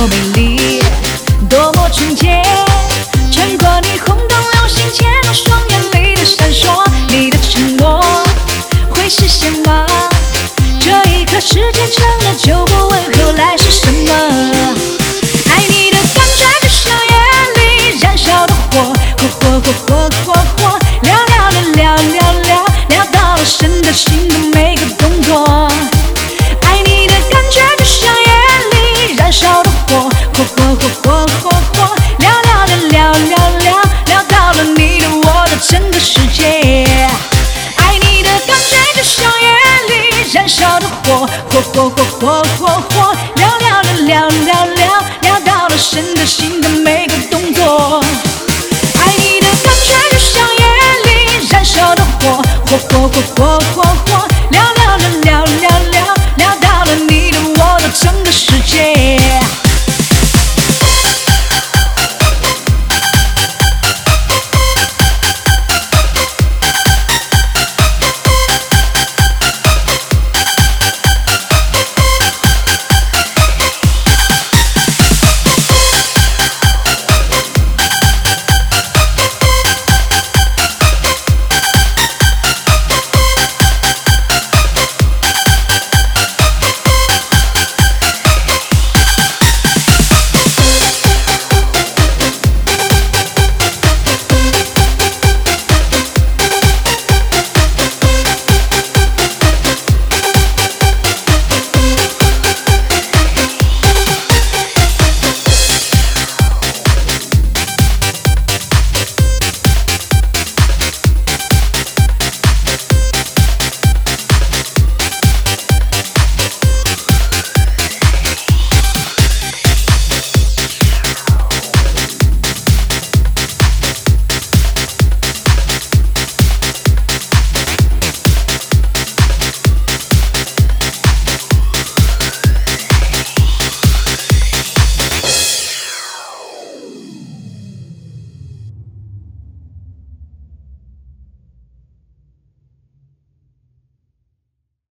么美丽，多么纯洁。穿过霓虹灯流星，牵到双眼里的闪烁。你的承诺会实现吗？这一刻时间长了，就不问后来是什么。爱你的感觉就像夜里燃烧的火，火，聊到了神的心的每个动作。爱你的感觉就像夜里燃烧的火，火，聊到了你的我的整个世界。爱你的感觉就像夜里燃烧的火，火，聊到了神的心的每个动作。爱你的感觉就像夜里燃烧的火，火。